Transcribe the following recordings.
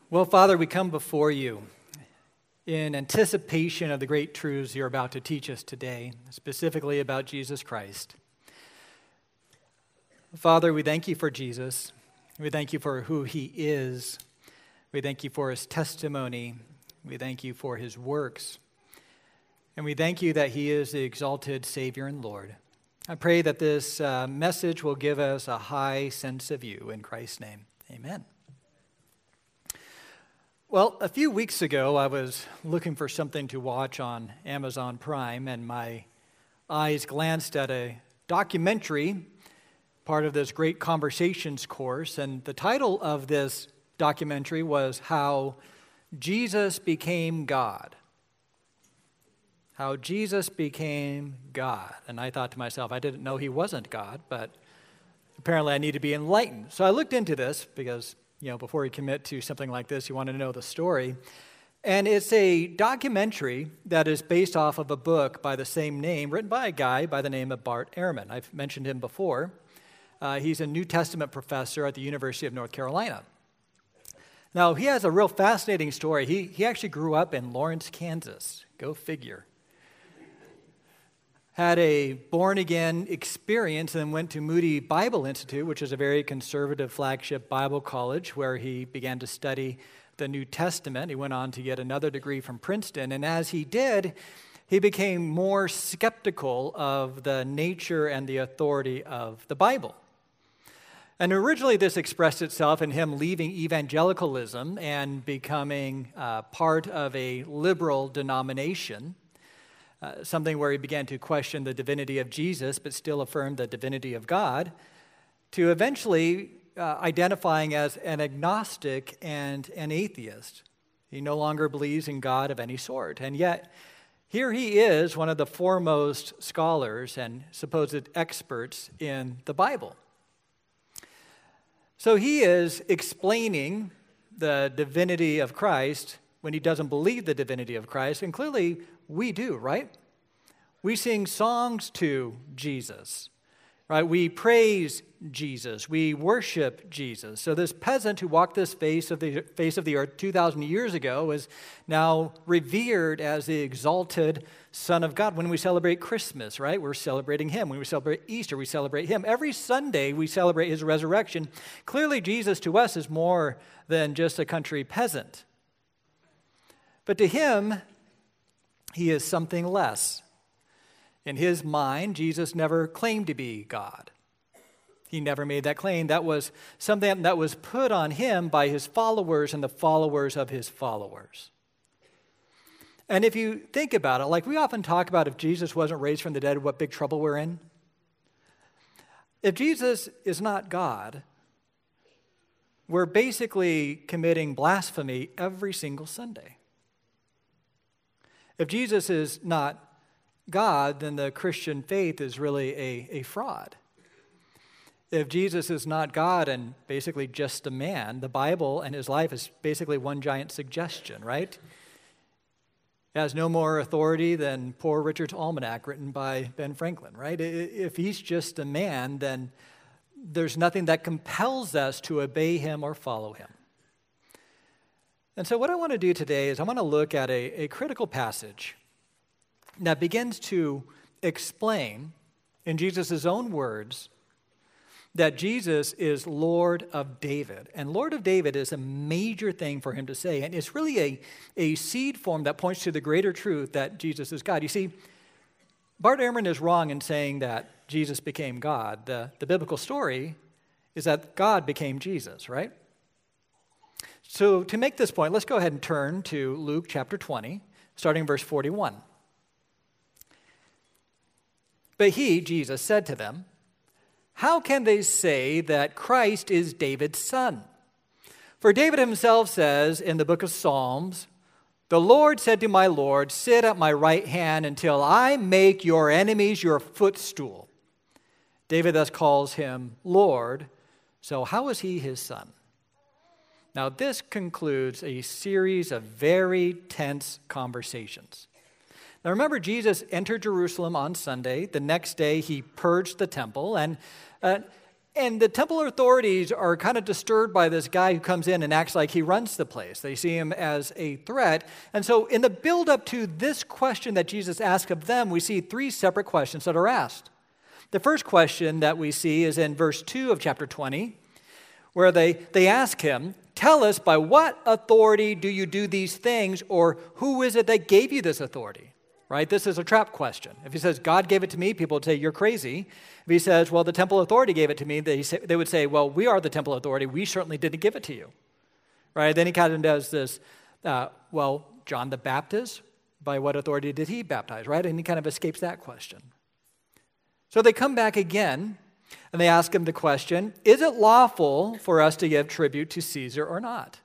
Well, Father, we come before you in anticipation of the great truths you're about to teach us today, specifically about Jesus Christ. Father, we thank you for Jesus. We thank you for who he is. We thank you for his testimony. We thank you for his works. And we thank you that he is the exalted Savior and Lord. I pray that this message will give us a high sense of you. In Christ's name, amen. Well, a few weeks ago, I was looking for something to watch on Amazon Prime, and my eyes glanced at a documentary, part of this Great Conversations course, and the title of this documentary was How Jesus Became God. How Jesus became God. And I thought to myself, I didn't know he wasn't God, but apparently I need to be enlightened. So I looked into this because before you commit to something like this, you want to know the story. And it's a documentary that is based off of a book by the same name, written by a guy by the name of Bart Ehrman. I've mentioned him before. He's a New Testament professor at the University of North Carolina. Now, he has a real fascinating story. He actually grew up in Lawrence, Kansas. Go figure. Had a born-again experience and then went to Moody Bible Institute, which is a very conservative flagship Bible college where he began to study the New Testament. He went on to get another degree from Princeton, and as he did, he became more skeptical of the nature and the authority of the Bible. And originally this expressed itself in him leaving evangelicalism and becoming part of a liberal denomination, something where he began to question the divinity of Jesus, but still affirmed the divinity of God, to eventually identifying as an agnostic and an atheist. He no longer believes in God of any sort. And yet, here he is, one of the foremost scholars and supposed experts in the Bible. So he is explaining the divinity of Christ when he doesn't believe the divinity of Christ, and clearly we do, right? We sing songs to Jesus, right? We praise Jesus. We worship Jesus. So this peasant who walked this face of the earth 2,000 years ago is now revered as the exalted Son of God. When we celebrate Christmas, right, we're celebrating him. When we celebrate Easter, we celebrate him. Every Sunday, we celebrate his resurrection. Clearly, Jesus to us is more than just a country peasant. But to him, he is something less. In his mind, Jesus never claimed to be God. He never made that claim. That was something that was put on him by his followers and the followers of his followers. And if you think about it, like we often talk about if Jesus wasn't raised from the dead, what big trouble we're in. If Jesus is not God, we're basically committing blasphemy every single Sunday. If Jesus is not God, then the Christian faith is really a fraud. If Jesus is not God and basically just a man, the Bible and his life is basically one giant suggestion, right? It has no more authority than Poor Richard's Almanac written by Ben Franklin, right? If he's just a man, then there's nothing that compels us to obey him or follow him. And so what I want to do today is I want to look at a critical passage that begins to explain, in Jesus' own words, that Jesus is Lord of David. And Lord of David is a major thing for him to say, and it's really a seed form that points to the greater truth that Jesus is God. You see, Bart Ehrman is wrong in saying that Jesus became God. The biblical story is that God became Jesus, right? So to make this point, let's go ahead and turn to Luke chapter 20, starting in verse 41. But he, Jesus, said to them, "How can they say that Christ is David's son? For David himself says in the book of Psalms, 'The Lord said to my Lord, sit at my right hand until I make your enemies your footstool.' David thus calls him Lord, so how is he his son?" Now this concludes a series of very tense conversations. Now remember, Jesus entered Jerusalem on Sunday. The next day, he purged the temple. And And the temple authorities are kind of disturbed by this guy who comes in and acts like he runs the place. They see him as a threat. And so in the build-up to this question that Jesus asked of them, we see three separate questions that are asked. The first question that we see is in verse 2 of chapter 20, where they ask him, "Tell us, by what authority do you do these things, or who is it that gave you this authority?" Right? This is a trap question. If he says, "God gave it to me," people would say, "You're crazy." If he says, "Well, the temple authority gave it to me," they would say, "Well, we are the temple authority. We certainly didn't give it to you." Right? Then he kind of does this, well, John the Baptist, by what authority did he baptize? Right? And he kind of escapes that question. So they come back again, and they ask him the question, "Is it lawful for us to give tribute to Caesar or not?"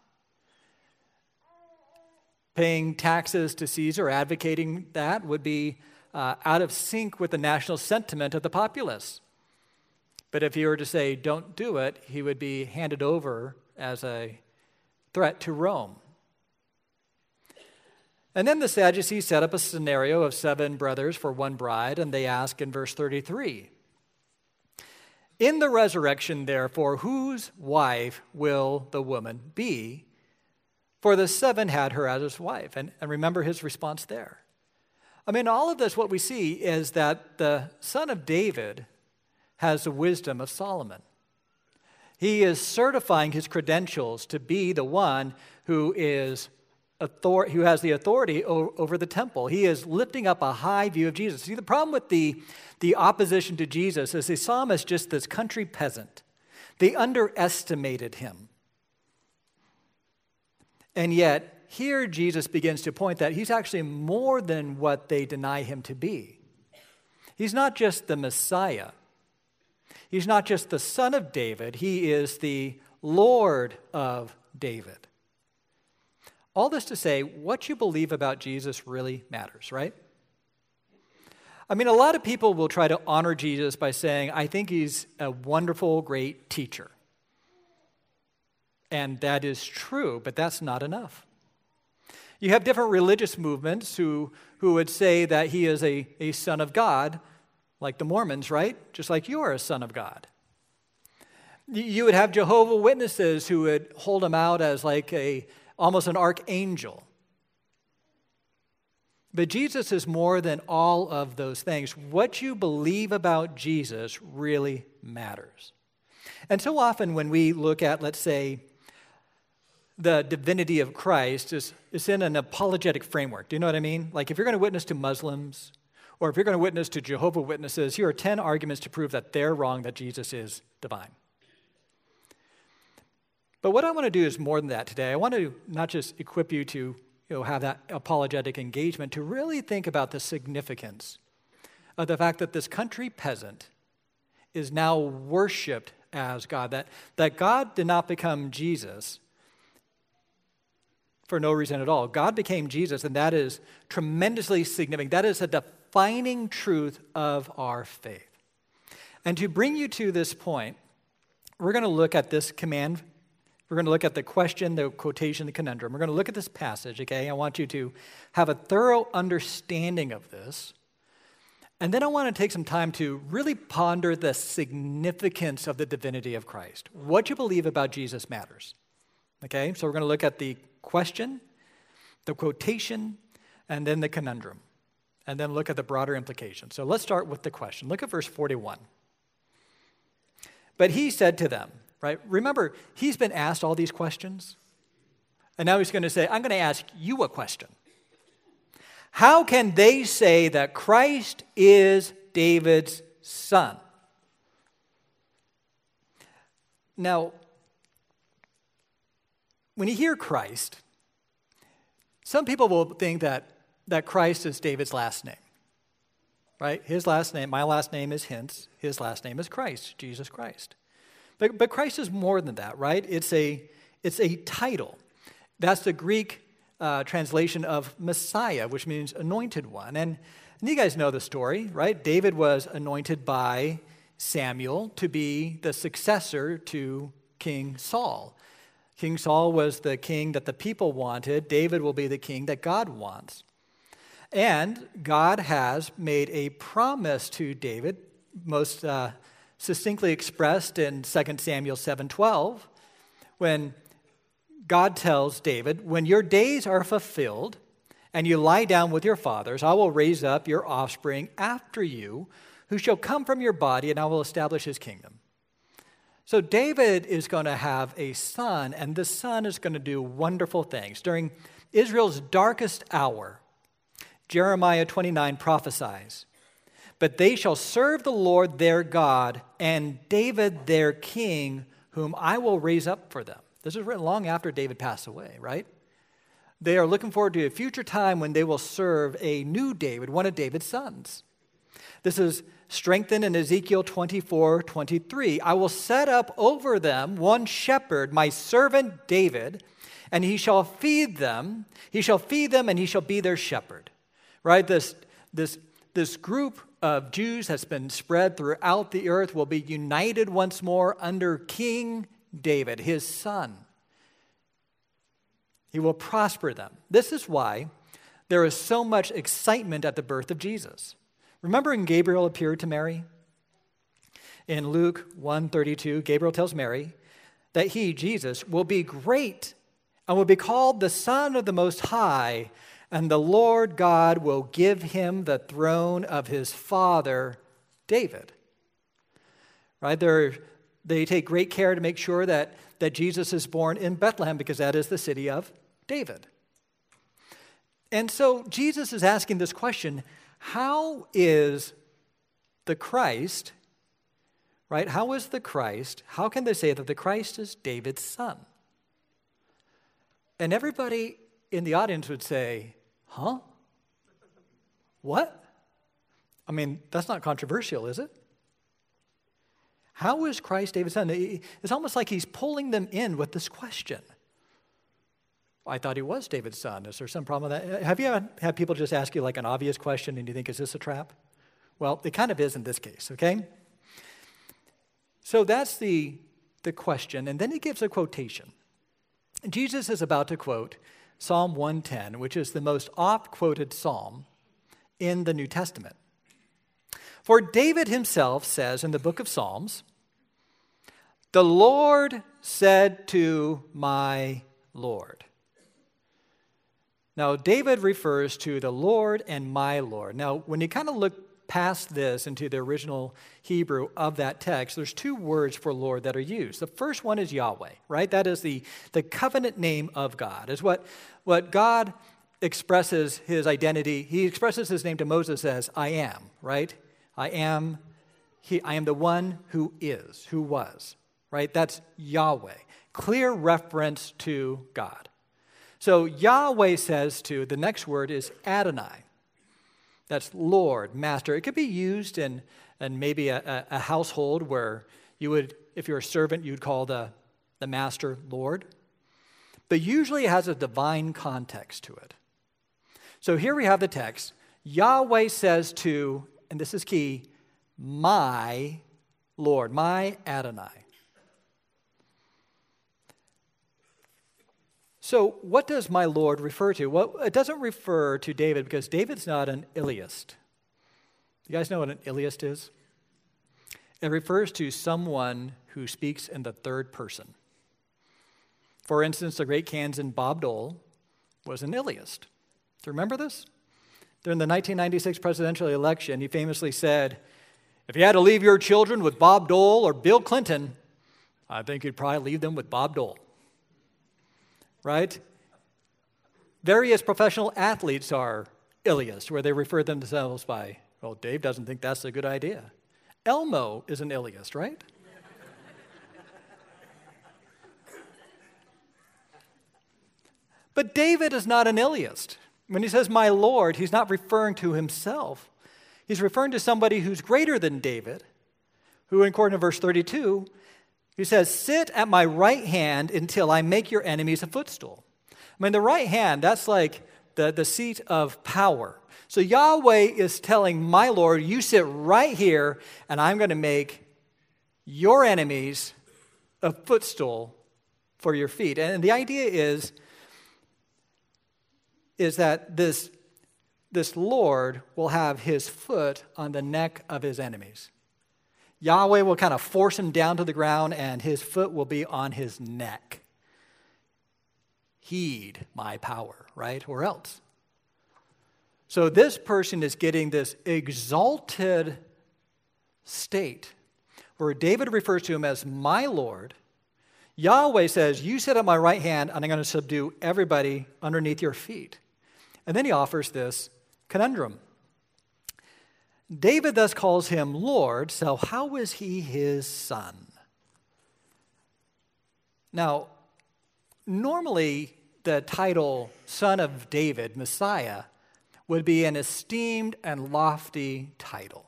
Paying taxes to Caesar, advocating that, would be out of sync with the national sentiment of the populace. But if he were to say, "Don't do it," he would be handed over as a threat to Rome. And then the Sadducees set up a scenario of 7 brothers for one bride, and they ask in verse 33, "In the resurrection, therefore, whose wife will the woman be? For the 7 had her as his wife." And remember his response there. I mean, all of this, what we see is that the son of David has the wisdom of Solomon. He is certifying his credentials to be the one who has the authority over the temple. He is lifting up a high view of Jesus. See, the problem with the opposition to Jesus is they saw him as just this country peasant. They underestimated him. And yet, here Jesus begins to point that he's actually more than what they deny him to be. He's not just the Messiah. He's not just the son of David. He is the Lord of David. All this to say, what you believe about Jesus really matters, right? I mean, a lot of people will try to honor Jesus by saying, "I think he's a wonderful, great teacher." And that is true, but that's not enough. You have different religious movements who would say that he is a son of God, like the Mormons, right? Just like you are a son of God. You would have Jehovah's Witnesses who would hold him out as like almost an archangel. But Jesus is more than all of those things. What you believe about Jesus really matters. And so often when we look at, let's say, the divinity of Christ, is in an apologetic framework. Do you know what I mean? Like if you're going to witness to Muslims, or if you're going to witness to Jehovah's Witnesses, here are 10 arguments to prove that they're wrong, that Jesus is divine. But what I want to do is more than that today. I want to not just equip you to have that apologetic engagement, to really think about the significance of the fact that this country peasant is now worshipped as God, that God did not become Jesus for no reason at all. God became Jesus, and that is tremendously significant. That is a defining truth of our faith. And to bring you to this point, we're going to look at this command. We're going to look at the question, the quotation, the conundrum. We're going to look at this passage, okay? I want you to have a thorough understanding of this. And then I want to take some time to really ponder the significance of the divinity of Christ. What you believe about Jesus matters. Okay? So we're going to look at the question, the quotation, and then the conundrum. And then look at the broader implications. So let's start with the question. Look at verse 41. "But he said to them," right? Remember, he's been asked all these questions. And now he's going to say, "I'm going to ask you a question. How can they say that Christ is David's son?" Now, when you hear Christ, some people will think that Christ is David's last name, right? His last name, my last name is Hintz. His last name is Christ, Jesus Christ. But Christ is more than that, right? It's a title. That's the Greek translation of Messiah, which means anointed one. And you guys know the story, right? David was anointed by Samuel to be the successor to King Saul. King Saul was the king that the people wanted. David will be the king that God wants. And God has made a promise to David, most succinctly expressed in 2 Samuel 7:12, when God tells David, when your days are fulfilled and you lie down with your fathers, I will raise up your offspring after you, who shall come from your body, and I will establish his kingdom. So David is going to have a son, and this son is going to do wonderful things. During Israel's darkest hour, Jeremiah 29 prophesies, but they shall serve the Lord their God and David their king, whom I will raise up for them. This is written long after David passed away, right? They are looking forward to a future time when they will serve a new David, one of David's sons. This is strengthened in Ezekiel 24:23. I will set up over them one shepherd, my servant David, and he shall feed them. He shall feed them, and he shall be their shepherd. Right? This group of Jews that's been spread throughout the earth will be united once more under King David, his son. He will prosper them. This is why there is so much excitement at the birth of Jesus. Remember when Gabriel appeared to Mary? In Luke 1:32, Gabriel tells Mary that he, Jesus, will be great and will be called the Son of the Most High, and the Lord God will give him the throne of his father, David. Right? They take great care to make sure that Jesus is born in Bethlehem because that is the city of David. And so Jesus is asking this question, how is the Christ, right? How is the Christ, how can they say that the Christ is David's son? And everybody in the audience would say, huh? What? I mean, that's not controversial, is it? How is Christ David's son? It's almost like he's pulling them in with this question. I thought he was David's son. Is there some problem with that? Have you had people just ask you like an obvious question and you think, is this a trap? Well, it kind of is in this case, okay? So that's the question. And then he gives a quotation. Jesus is about to quote Psalm 110, which is the most oft-quoted psalm in the New Testament. For David himself says in the book of Psalms, the Lord said to my Lord. Now, David refers to the Lord and my Lord. Now, when you kind of look past this into the original Hebrew of that text, there's two words for Lord that are used. The first one is Yahweh, right? That is the covenant name of God. Is what God expresses his identity. He expresses his name to Moses as I am, right? I am the one who is, who was, right? That's Yahweh. Clear reference to God. So Yahweh says to, the next word is Adonai. That's Lord, Master. It could be used in maybe a household where you would, if you're a servant, you'd call the master Lord. But usually it has a divine context to it. So here we have the text. Yahweh says to, and this is key, my Lord, my Adonai. So what does my Lord refer to? Well, it doesn't refer to David because David's not an Iliast. You guys know what an Iliast is? It refers to someone who speaks in the third person. For instance, the great Kansan Bob Dole was an Iliast. Do you remember this? During the 1996 presidential election, he famously said, if you had to leave your children with Bob Dole or Bill Clinton, I think you'd probably leave them with Bob Dole. Right? Various professional athletes are Iliast, where they refer themselves by, well, Dave doesn't think that's a good idea. Elmo is an Iliast, right? But David is not an Iliast. When he says, my Lord, he's not referring to himself. He's referring to somebody who's greater than David, who, according to verse 32, he says, sit at my right hand until I make your enemies a footstool. I mean, the right hand, that's like the seat of power. So Yahweh is telling my Lord, you sit right here, and I'm going to make your enemies a footstool for your feet. And the idea is that this Lord will have his foot on the neck of his enemies. Yahweh will kind of force him down to the ground, and his foot will be on his neck. Heed my power, right? Or else. So this person is getting this exalted state where David refers to him as my Lord. Yahweh says, you sit at my right hand, and I'm going to subdue everybody underneath your feet. And then he offers this conundrum. David thus calls him Lord, so how is he his son? Now, normally the title Son of David, Messiah, would be an esteemed and lofty title.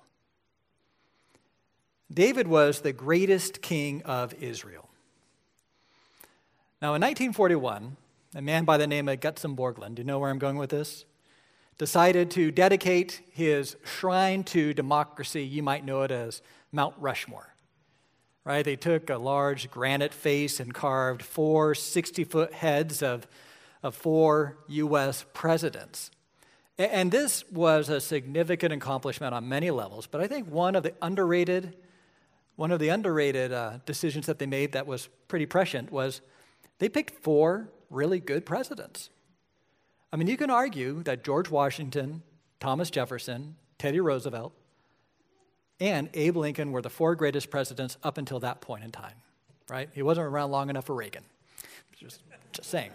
David was the greatest king of Israel. Now, in 1941, a man by the name of Gutzon Borglund, do you know where I'm going with this? Decided to dedicate his shrine to democracy. You might know it as Mount Rushmore. Right? They took a large granite face and carved 4 60-foot heads of 4 U.S. presidents. And this was a significant accomplishment on many levels, but I think one of the underrated decisions that they made that was pretty prescient was they picked 4 really good presidents. I mean, you can argue that George Washington, Thomas Jefferson, Teddy Roosevelt, and Abe Lincoln were the 4 greatest presidents up until that point in time, right? He wasn't around long enough for Reagan. Just saying.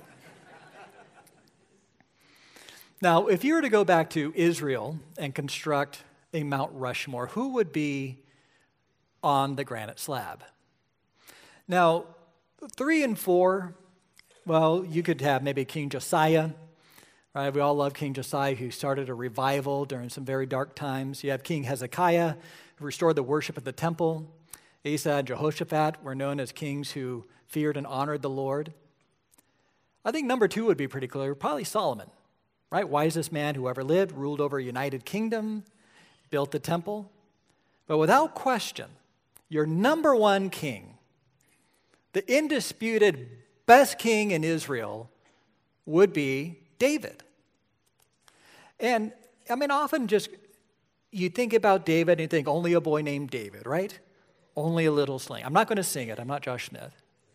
Now, if you were to go back to Israel and construct a Mount Rushmore, who would be on the granite slab? Now, 3 and 4, well, you could have maybe King Josiah, right? We all love King Josiah, who started a revival during some very dark times. You have King Hezekiah, who restored the worship of the temple. Asa and Jehoshaphat were known as kings who feared and honored the Lord. I think number 2 would be pretty clear, probably Solomon, right? Wisest man who ever lived, ruled over a united kingdom, built the temple. But without question, your number 1 king, the indisputed best king in Israel, would be David. And I mean, often just you think about David and you think only a boy named David, right? Only a little sling. I'm not going to sing it. I'm not Josh Smith.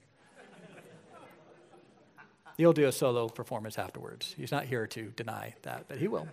He'll do a solo performance afterwards. He's not here to deny that, but he will.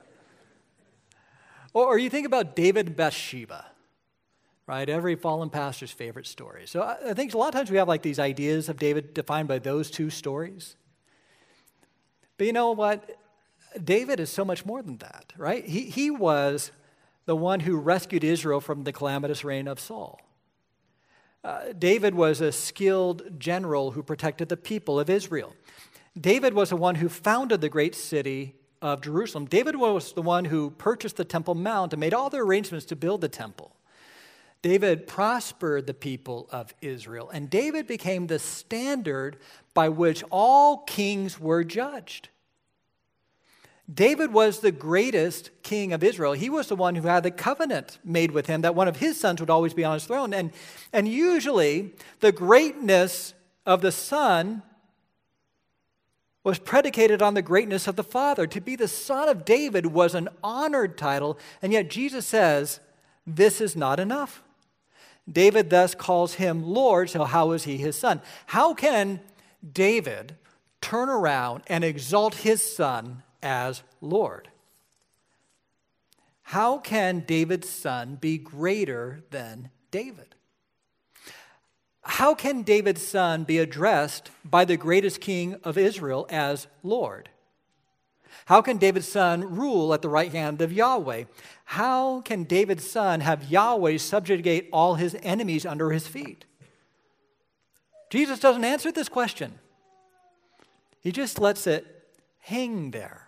Or you think about David and Bathsheba, right? Every fallen pastor's favorite story. So I think a lot of times we have like these ideas of David defined by those 2 stories. But you know what? David is so much more than that, right? He was the one who rescued Israel from the calamitous reign of Saul. David was a skilled general who protected the people of Israel. David was the one who founded the great city of Jerusalem. David was the one who purchased the Temple Mount and made all the arrangements to build the temple. David prospered the people of Israel, and David became the standard by which all kings were judged. David was the greatest king of Israel. He was the one who had the covenant made with him that one of his sons would always be on his throne. And usually, the greatness of the son was predicated on the greatness of the father. To be the son of David was an honored title, and yet Jesus says, this is not enough. David thus calls him Lord, so how is he his son? How can David turn around and exalt his son as Lord? How can David's son be greater than David? How can David's son be addressed by the greatest king of Israel as Lord? How can David's son rule at the right hand of Yahweh? How can David's son have Yahweh subjugate all his enemies under his feet? Jesus doesn't answer this question. He just lets it hang there.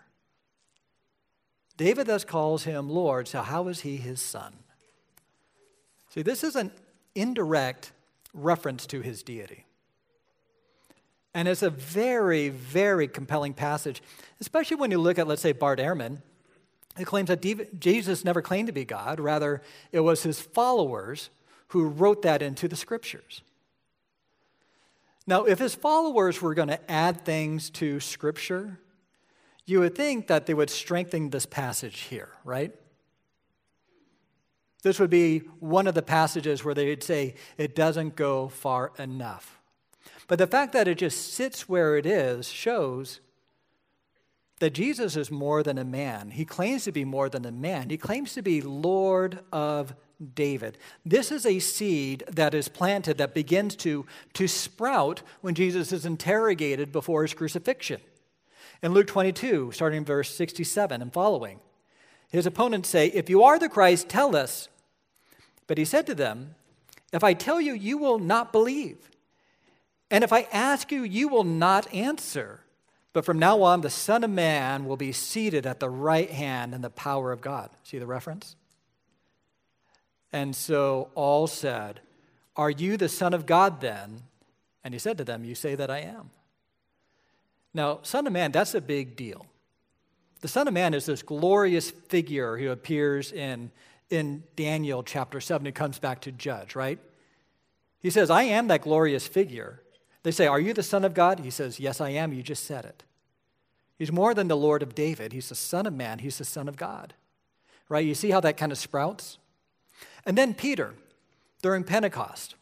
David thus calls him Lord, so how is he his son? See, this is an indirect reference to his deity. And it's a very, very compelling passage, especially when you look at, let's say, Bart Ehrman, who claims that Jesus never claimed to be God. Rather, it was his followers who wrote that into the scriptures. Now, if his followers were going to add things to scripture, you would think that they would strengthen this passage here, right? This would be one of the passages where they'd say it doesn't go far enough. But the fact that it just sits where it is shows that Jesus is more than a man. He claims to be more than a man. He claims to be Lord of David. This is a seed that is planted that begins to sprout when Jesus is interrogated before his crucifixion. In Luke 22, starting in verse 67 and following, his opponents say, "If you are the Christ, tell us." But he said to them, "If I tell you, you will not believe. And if I ask you, you will not answer. But from now on, the Son of Man will be seated at the right hand in the power of God." See the reference? And so all said, "Are you the Son of God then?" And he said to them, "You say that I am." Now, Son of Man, that's a big deal. The Son of Man is this glorious figure who appears in Daniel chapter 7. It comes back to judge, right? He says, "I am that glorious figure." They say, "Are you the Son of God?" He says, "Yes, I am. You just said it." He's more than the Lord of David. He's the Son of Man. He's the Son of God, right? You see how that kind of sprouts? And then Peter, during Pentecost,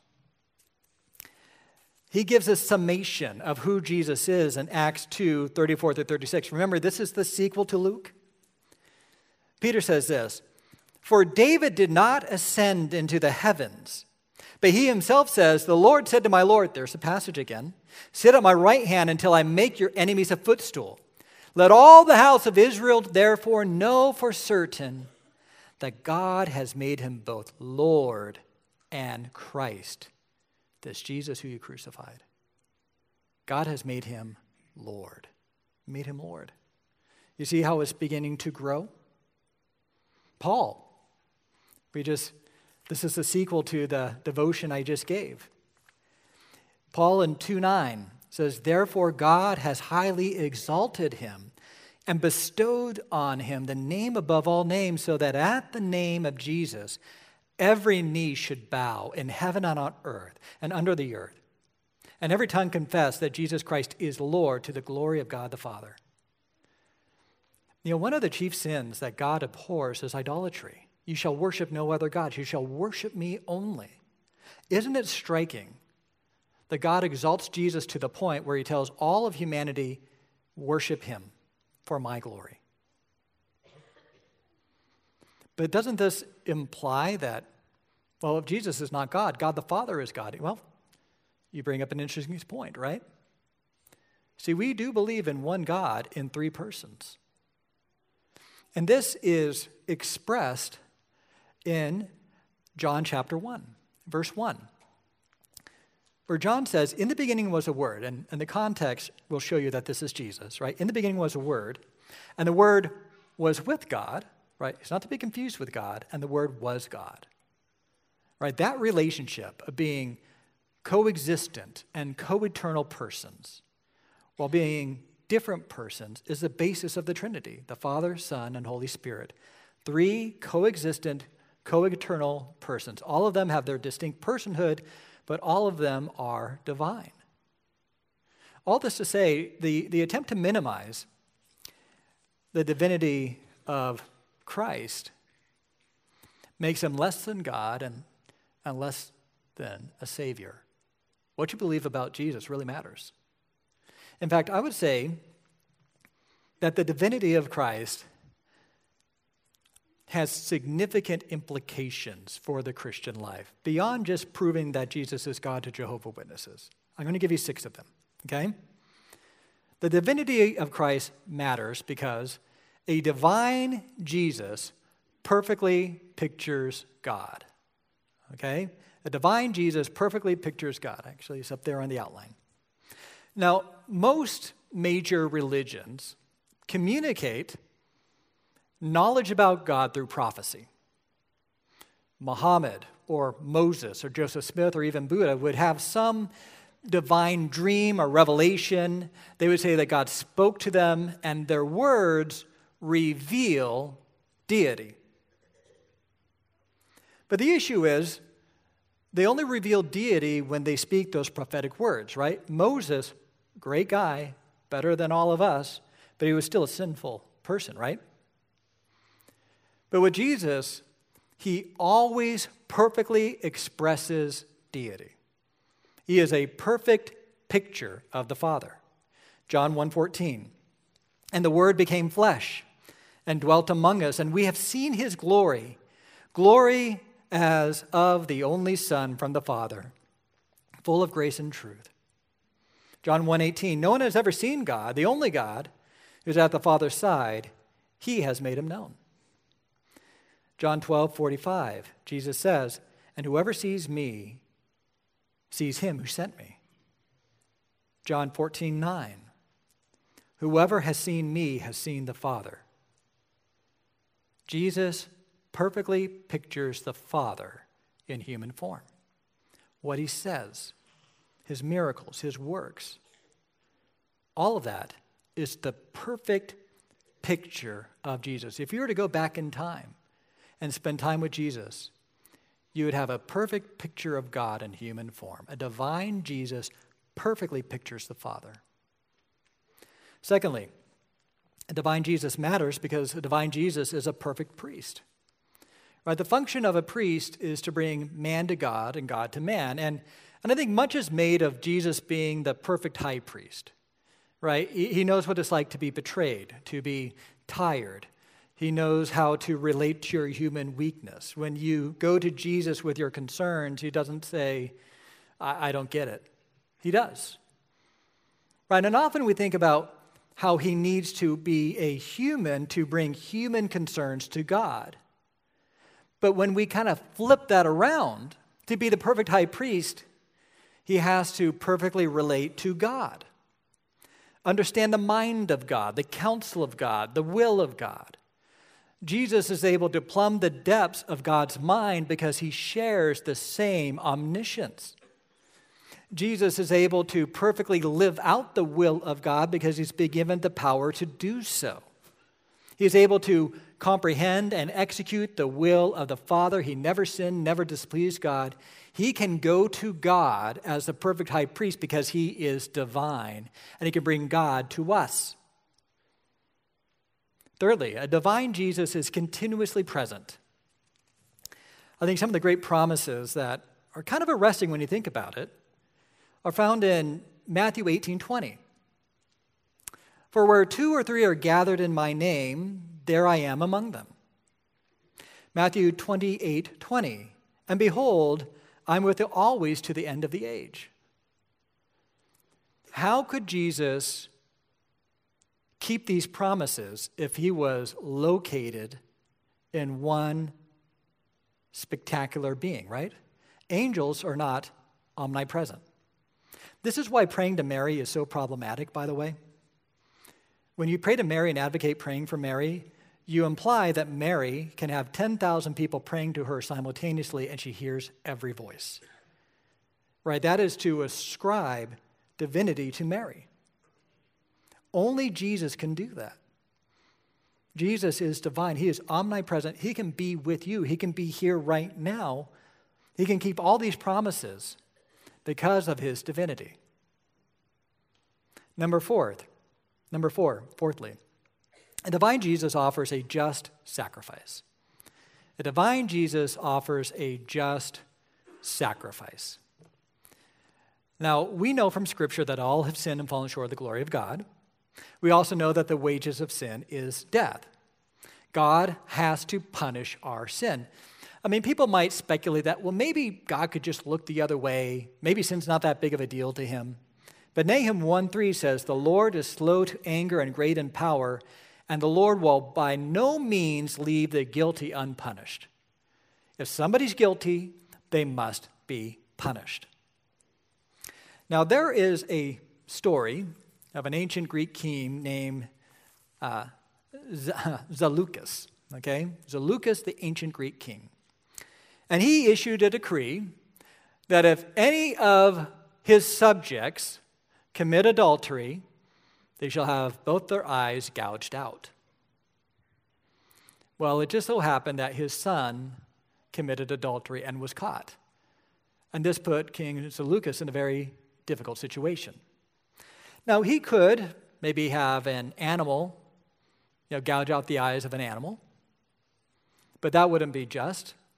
he gives a summation of who Jesus is in Acts 2, 34 through 36. Remember, this is the sequel to Luke. Peter says this, "For David did not ascend into the heavens, but he himself says, 'The Lord said to my Lord,'" there's the passage again, "'Sit at my right hand until I make your enemies a footstool. Let all the house of Israel therefore know for certain that God has made him both Lord and Christ.'" This Jesus who you crucified. God has made him Lord. Made him Lord. You see how it's beginning to grow? Paul. This is the sequel to the devotion I just gave. Paul in 2:9 says, "Therefore God has highly exalted him and bestowed on him the name above all names, so that at the name of Jesus every knee should bow in heaven and on earth and under the earth, and every tongue confess that Jesus Christ is Lord, to the glory of God the Father." You know, one of the chief sins that God abhors is idolatry. "You shall worship no other gods. You shall worship me only." Isn't it striking that God exalts Jesus to the point where he tells all of humanity, "Worship him for my glory"? But doesn't this imply that, well, if Jesus is not God, God the Father is God? Well, you bring up an interesting point, right? See, we do believe in one God in three persons. And this is expressed in John chapter 1, verse 1, where John says, "In the beginning was a word," and the context will show you that this is Jesus, right? "In the beginning was a word, and the word was with God," right? It's not to be confused with God, "and the word was God." Right? That relationship of being coexistent and co-eternal persons while being different persons is the basis of the Trinity, the Father, Son, and Holy Spirit. Three coexistent, co-eternal persons. All of them have their distinct personhood, but all of them are divine. All this to say, the attempt to minimize the divinity of Christ makes him less than God and less than a Savior. What you believe about Jesus really matters. In fact, I would say that the divinity of Christ has significant implications for the Christian life, beyond just proving that Jesus is God to Jehovah's Witnesses. I'm going to give you 6 of them, okay? The divinity of Christ matters because a divine Jesus perfectly pictures God, okay? A divine Jesus perfectly pictures God. Actually, it's up there on the outline. Now, most major religions communicate knowledge about God through prophecy. Muhammad or Moses or Joseph Smith or even Buddha would have some divine dream or revelation. They would say that God spoke to them and their words reveal deity. But the issue is, they only reveal deity when they speak those prophetic words, right? Moses, great guy, better than all of us, but he was still a sinful person, right? But with Jesus, he always perfectly expresses deity. He is a perfect picture of the Father. John 1:14, and the Word became flesh and dwelt among us, and we have seen his glory, glory as of the only Son from the Father, full of grace and truth. John 1:18, no one has ever seen God, the only God, who's at the Father's side. He has made him known. John 12:45, Jesus says, and whoever sees me sees him who sent me. John 14:9, whoever has seen me has seen the Father. Jesus perfectly pictures the Father in human form. What he says, his miracles, his works, all of that is the perfect picture of Jesus. If you were to go back in time and spend time with Jesus, you would have a perfect picture of God in human form. A divine Jesus perfectly pictures the Father. Secondly, a divine Jesus matters because a divine Jesus is a perfect priest. Right? The function of a priest is to bring man to God and God to man. And I think much is made of Jesus being the perfect high priest. Right? He knows what it's like to be betrayed, to be tired. He knows how to relate to your human weakness. When you go to Jesus with your concerns, he doesn't say, I don't get it. He does. Right? And often we think about how he needs to be a human to bring human concerns to God. But when we kind of flip that around, to be the perfect high priest, he has to perfectly relate to God. Understand the mind of God, the counsel of God, the will of God. Jesus is able to plumb the depths of God's mind because he shares the same omniscience. Jesus is able to perfectly live out the will of God because he's been given the power to do so. He is able to comprehend and execute the will of the Father. He never sinned, never displeased God. He can go to God as the perfect high priest because he is divine, and he can bring God to us. Thirdly, a divine Jesus is continuously present. I think some of the great promises that are kind of arresting when you think about it are found in Matthew 18:20. For where 2 or 3 are gathered in my name, there I am among them. Matthew 28:20. And behold, I'm with you always to the end of the age. How could Jesus keep these promises if he was located in one spectacular being, right? Angels are not omnipresent. This is why praying to Mary is so problematic, by the way. When you pray to Mary and advocate praying for Mary, you imply that Mary can have 10,000 people praying to her simultaneously and she hears every voice. Right? That is to ascribe divinity to Mary. Only Jesus can do that. Jesus is divine. He is omnipresent. He can be with you. He can be here right now. He can keep all these promises because of his divinity. Fourthly, a divine Jesus offers a just sacrifice. A divine Jesus offers a just sacrifice. Now, we know from Scripture that all have sinned and fallen short of the glory of God. We also know that the wages of sin is death. God has to punish our sin. I mean, people might speculate that, well, maybe God could just look the other way. Maybe sin's not that big of a deal to him. But Nahum 1:3 says, the Lord is slow to anger and great in power, and the Lord will by no means leave the guilty unpunished. If somebody's guilty, they must be punished. Now, there is a story of an ancient Greek king named Zaleucus. Okay? Zaleucus, the ancient Greek king. And he issued a decree that if any of his subjects commit adultery, they shall have both their eyes gouged out. Well, it just so happened that his son committed adultery and was caught. And this put King Zaleucus in a very difficult situation. Now, he could maybe have an animal, gouge out the eyes of an animal, but that wouldn't be just.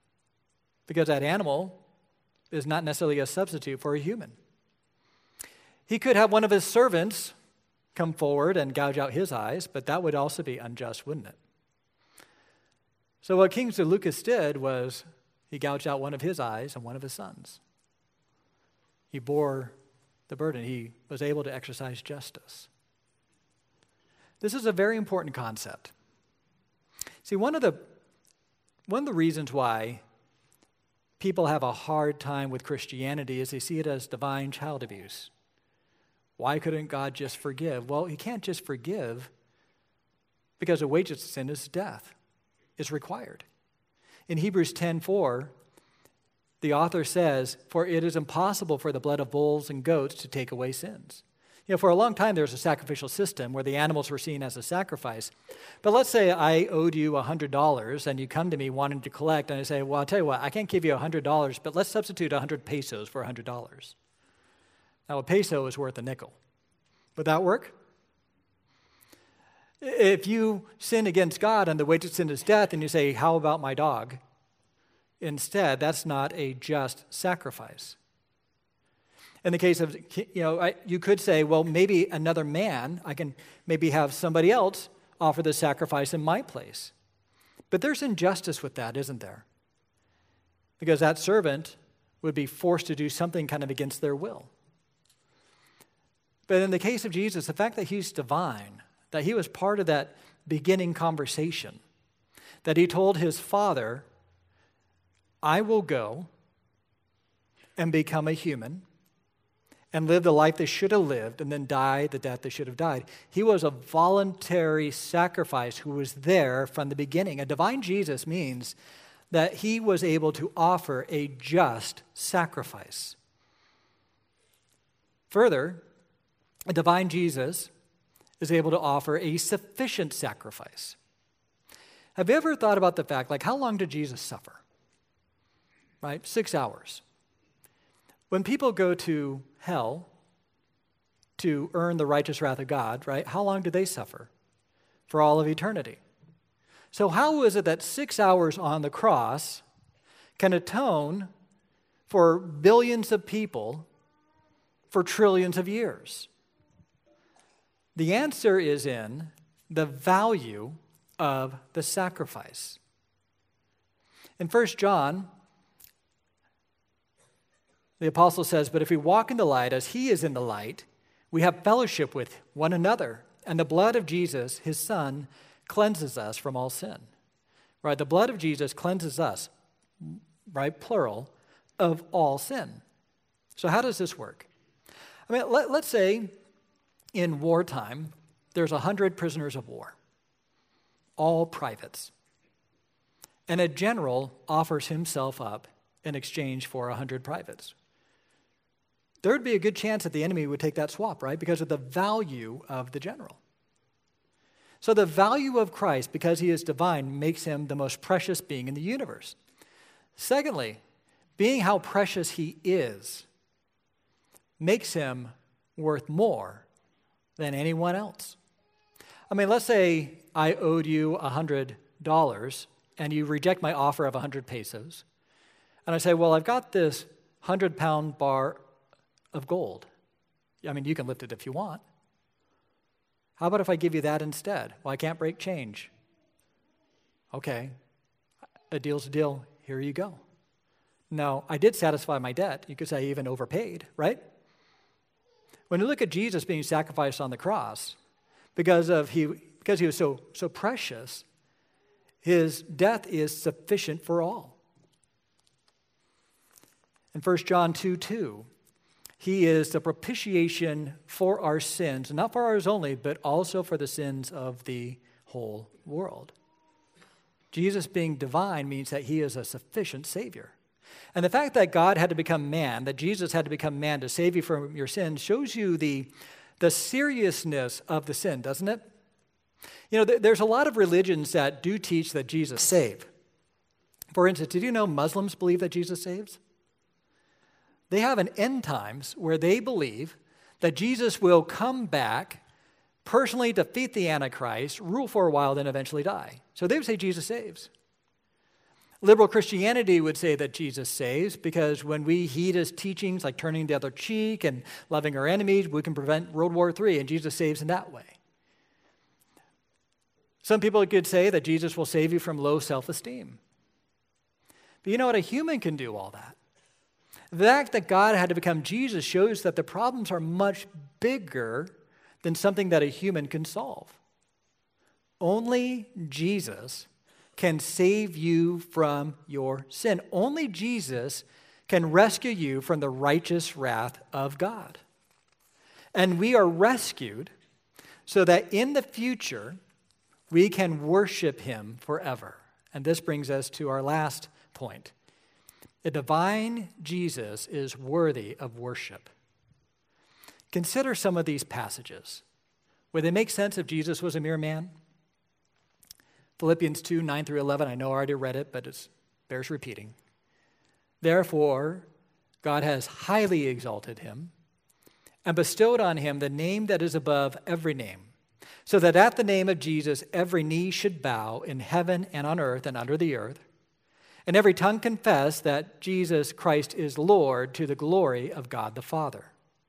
because that animal is not necessarily a substitute for a human. He could have one of his servants come forward and gouge out his eyes, but that would also be unjust, wouldn't it? So what King Seleucus did was he gouged out one of his eyes and one of his sons. He bore the burden. He was able to exercise justice. This is a very important concept. See, one of the reasons why people have a hard time with Christianity is they see it as divine child abuse. Why couldn't God just forgive? Well, he can't just forgive because the wages of sin is death. It's required. In Hebrews 10:4, the author says, "For it is impossible for the blood of bulls and goats to take away sins." You know, for a long time, there was a sacrificial system where the animals were seen as a sacrifice. But let's say I owed you $100 and you come to me wanting to collect, and I say, well, I'll tell you what, I can't give you $100, but let's substitute 100 pesos for $100. Now, a peso is worth a nickel. Would that work? If you sin against God and the wages of sin is death, and you say, how about my dog? Instead, that's not a just sacrifice. In the case of, you could say, well, maybe another man, I can maybe have somebody else offer the sacrifice in my place. But there's injustice with that, isn't there? Because that servant would be forced to do something kind of against their will. But in the case of Jesus, the fact that he's divine, that he was part of that beginning conversation, that he told his Father, I will go and become a human and live the life they should have lived and then die the death they should have died. He was a voluntary sacrifice who was there from the beginning. A divine Jesus means that he was able to offer a just sacrifice. Further, a divine Jesus is able to offer a sufficient sacrifice. Have you ever thought about the fact, like, how long did Jesus suffer? Right? 6 hours. When people go to hell to earn the righteous wrath of God, right, how long did they suffer? For all of eternity. So how is it that 6 hours on the cross can atone for billions of people for trillions of years? The answer is in the value of the sacrifice. In 1 John, the apostle says, but if we walk in the light as he is in the light, we have fellowship with one another, and the blood of Jesus, his son, cleanses us from all sin. Right? The blood of Jesus cleanses us, right, plural, of all sin. So how does this work? I mean, let's say in wartime, there's 100 prisoners of war, all privates. And a general offers himself up in exchange for 100 privates. There would be a good chance that the enemy would take that swap, right? Because of the value of the general. So the value of Christ, because he is divine, makes him the most precious being in the universe. Secondly, being how precious he is makes him worth more than anyone else. I mean, let's say I owed you $100 and you reject my offer of 100 pesos. And I say, well, I've got this 100-pound bar of gold. I mean, you can lift it if you want. How about if I give you that instead? Well, I can't break change. Okay, a deal's a deal. Here you go. No, I did satisfy my debt. You could say I even overpaid, right? When you look at Jesus being sacrificed on the cross, because he was so precious, his death is sufficient for all. In 1 John 2:2, he is the propitiation for our sins, not for ours only, but also for the sins of the whole world. Jesus being divine means that he is a sufficient Savior. And the fact that God had to become man, that Jesus had to become man to save you from your sins, shows you the seriousness of the sin, doesn't it? You know, there's a lot of religions that do teach that Jesus saved. For instance, did you know Muslims believe that Jesus saves? They have an end times where they believe that Jesus will come back, personally defeat the Antichrist, rule for a while, then eventually die. So they would say Jesus saves. Liberal Christianity would say that Jesus saves because when we heed his teachings, like turning the other cheek and loving our enemies, we can prevent World War III, and Jesus saves in that way. Some people could say that Jesus will save you from low self-esteem. But you know what? A human can do all that. The fact that God had to become Jesus shows that the problems are much bigger than something that a human can solve. Only Jesus can save you from your sin. Only Jesus can rescue you from the righteous wrath of God. And we are rescued so that in the future, we can worship him forever. And this brings us to our last point. The divine Jesus is worthy of worship. Consider some of these passages. Would they make sense if Jesus was a mere man? Philippians 2, 9 through 11, I know I already read it, but it bears repeating. Therefore, God has highly exalted him and bestowed on him the name that is above every name, so that at the name of Jesus every knee should bow in heaven and on earth and under the earth, and every tongue confess that Jesus Christ is Lord to the glory of God the Father.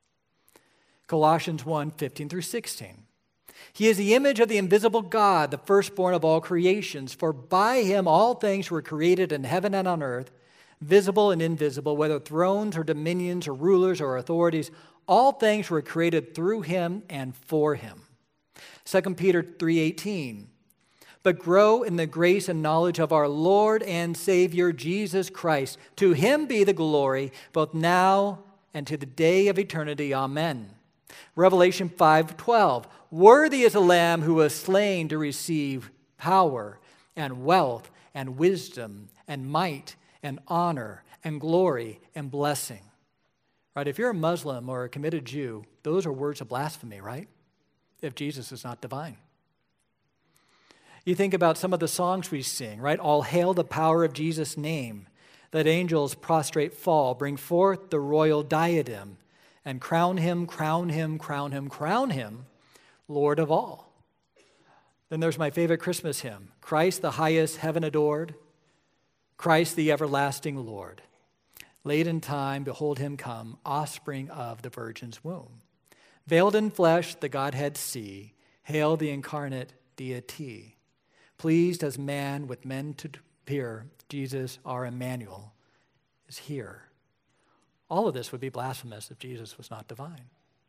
Colossians 1, 15 through 16. He is the image of the invisible God, the firstborn of all creations. For by him all things were created in heaven and on earth, visible and invisible, whether thrones or dominions or rulers or authorities. All things were created through him and for him. 2 Peter 3:18. But grow in the grace and knowledge of our Lord and Savior Jesus Christ. To him be the glory, both now and to the day of eternity. Amen. Revelation 5:12. Worthy is the Lamb who was slain to receive power and wealth and wisdom and might and honor and glory and blessing. Right? If you're a Muslim or a committed Jew, those are words of blasphemy, right? If Jesus is not divine. You think about some of the songs we sing, right? All hail the power of Jesus' name. Let angels prostrate fall, bring forth the royal diadem, and crown him, crown him, crown him, crown him, Lord of all. Then there's my favorite Christmas hymn, Christ the highest heaven adored, Christ the everlasting Lord. Late in time, behold him come, offspring of the Virgin's womb. Veiled in flesh, the Godhead see, hail the incarnate deity. Pleased as man with men to appear, Jesus our Emmanuel is here. All of this would be blasphemous if Jesus was not divine.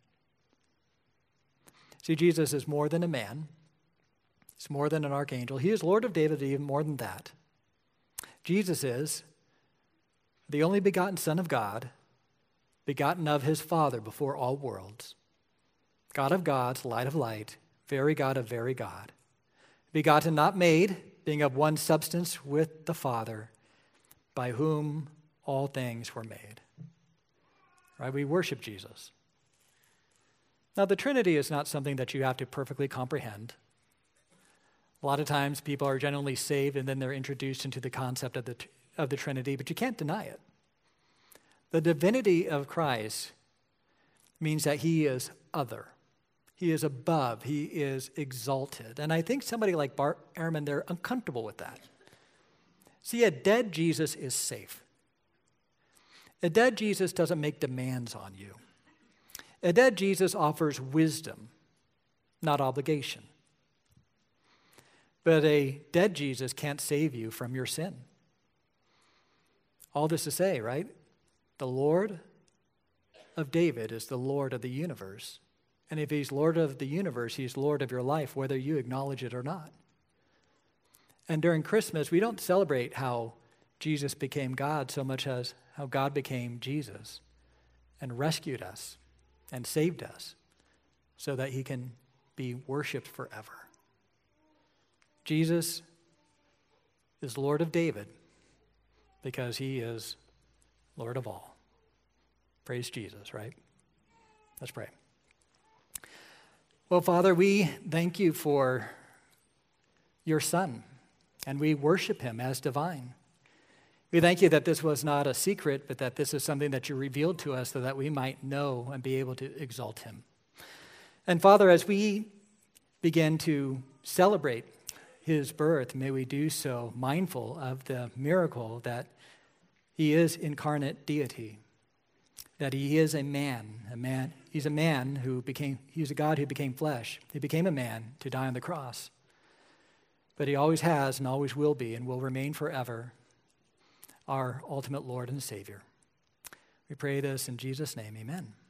See, Jesus is more than a man. He's more than an archangel. He is Lord of David, even more than that. Jesus is the only begotten Son of God, begotten of his Father before all worlds, God of gods, light of light, very God of very God, begotten, not made, being of one substance with the Father, by whom all things were made. Right? We worship Jesus. Now, the Trinity is not something that you have to perfectly comprehend. A lot of times people are generally saved and then they're introduced into the concept of the Trinity, but you can't deny it. The divinity of Christ means that he is other. He is above. He is exalted. And I think somebody like Bart Ehrman, they're uncomfortable with that. See, a dead Jesus is safe. A dead Jesus doesn't make demands on you. A dead Jesus offers wisdom, not obligation. But a dead Jesus can't save you from your sin. All this to say, right? The Lord of David is the Lord of the universe. And if he's Lord of the universe, he's Lord of your life, whether you acknowledge it or not. And during Christmas, we don't celebrate how Jesus became God so much as how God became Jesus and rescued us and saved us so that he can be worshiped forever. Jesus is Lord of David because he is Lord of all. Praise Jesus, right? Let's pray. Well, Father, we thank you for your Son, and we worship him as divine. We thank you that this was not a secret, but that this is something that you revealed to us so that we might know and be able to exalt him. And Father, as we begin to celebrate his birth, may we do so mindful of the miracle that he is incarnate deity, that he is a man. He's a man he's a God who became flesh. He became a man to die on the cross. But he always has and always will be and will remain forever our ultimate Lord and Savior. We pray this in Jesus' name, amen.